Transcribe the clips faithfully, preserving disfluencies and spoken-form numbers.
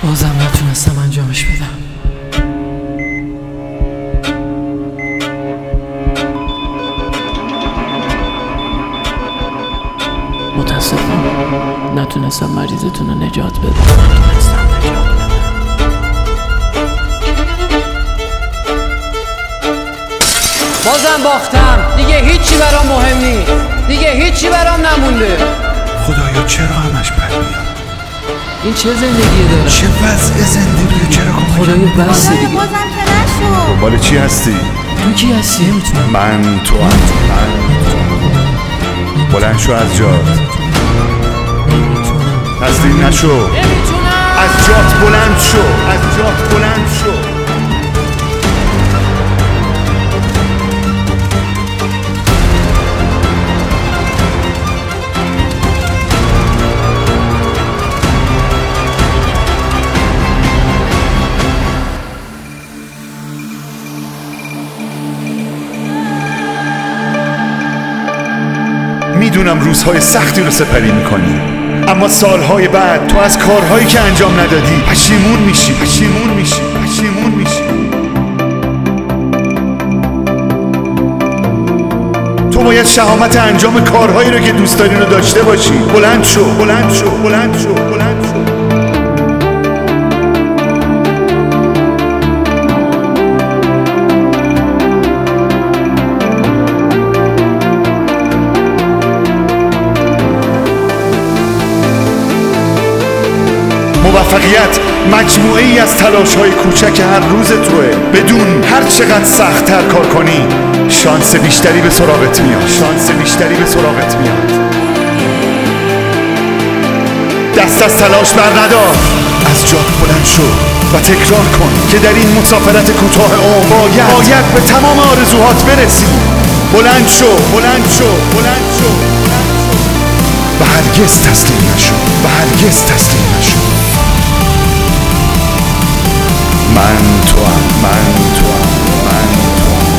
بازم نتونستم انجامش بدم. متاسفم نتونستم مریضتون رو نجات بدم. نتونستم نجات بدم. بازم باختم. دیگه هیچی برام مهم نیست. دیگه هیچی برام نمونده. خدایا چرا همش بد میاد؟ این چه زندگیه داره؟ چه وضع زندگیه؟ چرا خدایا بس دیگه. بازم که نشو. دنبال چی هستی؟ تو کی هستی؟ نمیتونم. من تو هم من بلند شو از جات. تسلیم نشو. نمیتونم. از جات بلند شو. از جات بلند شو. میدونم روزهای سختی رو سپری میکنی، اما سالهای بعد تو از کارهایی که انجام ندادی پشیمون میشی پشیمون میشی پشیمون میشی تو باید شهامت انجام کارهایی رو که دوست داری رو داشته باشی. بلند شو بلند شو بلند شو بلند شو. موفقیت مجموعه ای از تلاش های کوچک هر روز توه. بدون هر چقدر سخت تر کار کنی شانس بیشتری به سراغت میاد. شانس بیشتری به سراغت میاد. دست از تلاش بر ندار. از جات بلند شو و تکرار کن که در این مسافرت کوتاه عمر باید باید به تمام آرزوهات برسی. بلند شو بلند شو بلند شو و هرگز تسلیم نشو و هرگز تسلیم نشو. من تو هم من تو هم من تو هم.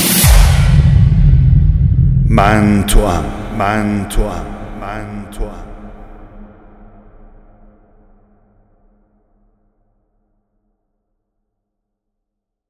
من تو هم من تو هم من تو هم